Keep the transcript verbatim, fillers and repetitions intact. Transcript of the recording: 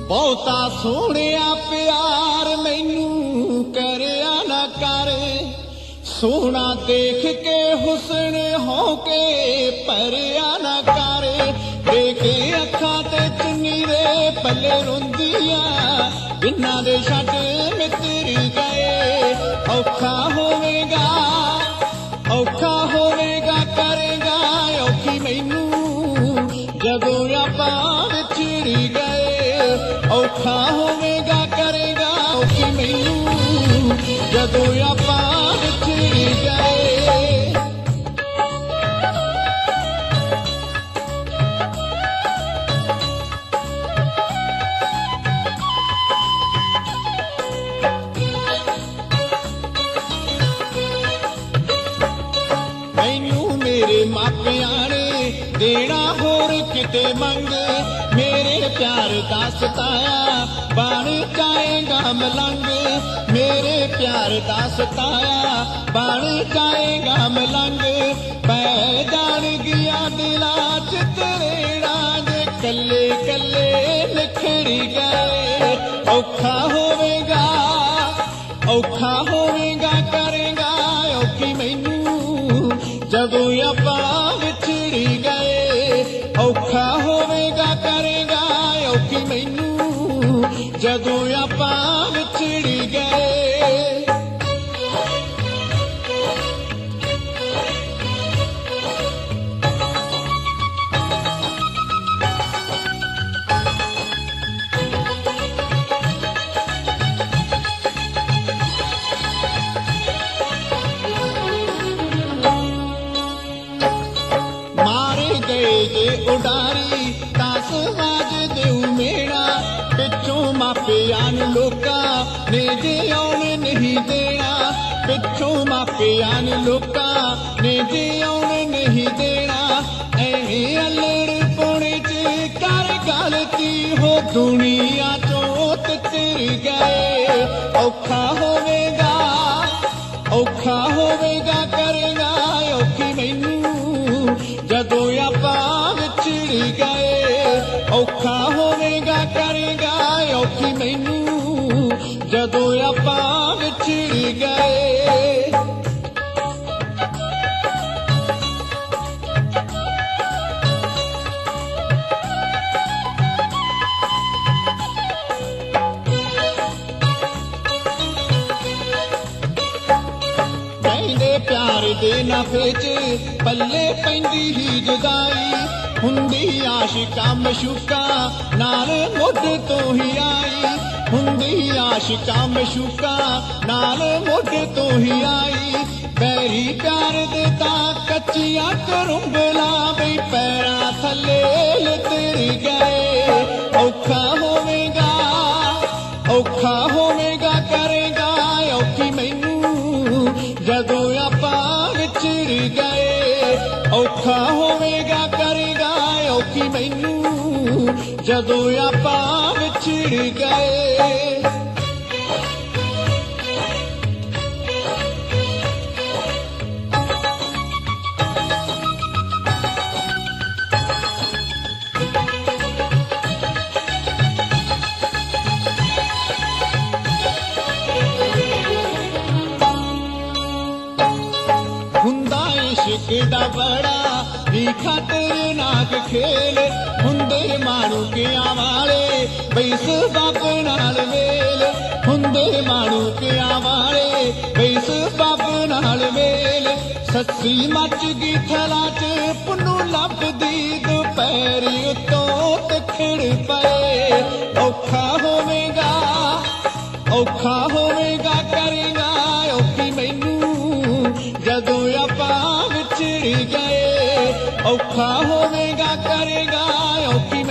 बहुता सोहणिया प्यार मैनू करिया ना कर, सोहना देख के हुस्न हो के भरिया ना कर। देखे अखां ते चुन्नी दे पल्ले रोंदिया, जिन्हां दे छड्ड मित्र गए। औखा होवेगा औखा होवेगा करेगा औखी मैनू जदों आपां विछड़ गए। औखा होवेगा करेगा औखी मैनू जदों आपां विछड़ गए। मैनू मेरे मापियां ने देना होर किते मंग, मेरे प्यार दा सताया बन जाएगा मलंग। मेरे प्यार दा सताया बन जाएगा मलंग। पै जान गया दिला च तरेड़ा जे कल्ले कल्ले निखड़ गए। औखा होवेगा औखा होवेगा करेगा औखी मैनू जदों आपां विछड़ गए। औखा होवेगा करेगा औखी मैनू जदों आपां विछड़ गए। जे उडारी तास आज देऊ मेरा, पिछों मापियां नूं लोकां ने जे आउण नहीं देना। पिछों मापियां नूं लोकां ने जे आउण नहीं देना। ऐवें अल्लड़ पौणे च कर गलती हो दुनिया चों तितर गए। औखा होवेगा औखा होवेगा करेगा औखी मैनू जदों आपां विछड़ गए। औखा होवेगा करेगा औखी मैनू जदों आपां विछड़ गए। प्यार दे नफे च पल्ले पैंदी ही जुदाई, हुंदी आशिका मशूका नाल मुढ़ तो ही आई। हुंदी आशिका मशूका नाल मुढ़ तो ही आई। बैरी प्यार दे तां कच्चियां करुंबला बई पैरां थल्ले लितर गए। औखा होवेगा औखा होवेगा करेगा औखी मैनू जदों आपां विछड़ गए। औखा होवेगा करेगा औखी मैनू जदों आपां विछड़ गए। हुंदा इश्क दा बड़ा ही खतरनाक खेल, हुंदे मानू के आवाले बई सबब नाल मेल। हुंदे मानू के आवाले बई सबब नाल मेल। सच्ची मच गई थला च पुन्नू लभदी दुपहरी उत्तों तिखड़ पए। औखा होवेगा औखा होवेगा करेगा औखी मैनू जदों आपां विछड़ गए। औखा होवेगा करेगा औखी